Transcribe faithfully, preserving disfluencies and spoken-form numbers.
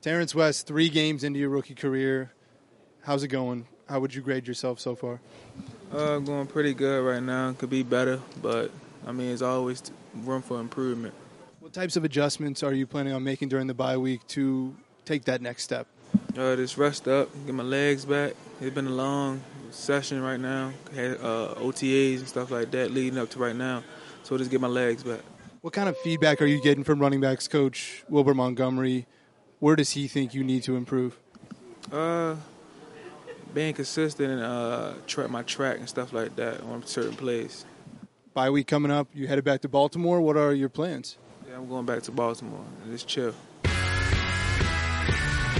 Terrence West, three games into your rookie career. How's it going? How would you grade yourself so far? Uh, going pretty good right now. Could be better, but, I mean, there's always room for improvement. What types of adjustments are you planning on making during the bye week to take that next step? Uh, just rest up, get my legs back. It's been a long session right now. Had uh, O T As and stuff like that leading up to right now, so just get my legs back. What kind of feedback are you getting from running backs coach Wilbert Montgomery? Where does he think you need to improve? Uh, being consistent and uh, track my track and stuff like that on certain plays. Bye week coming up. You headed back to Baltimore. What are your plans? Yeah, I'm going back to Baltimore. Just chill.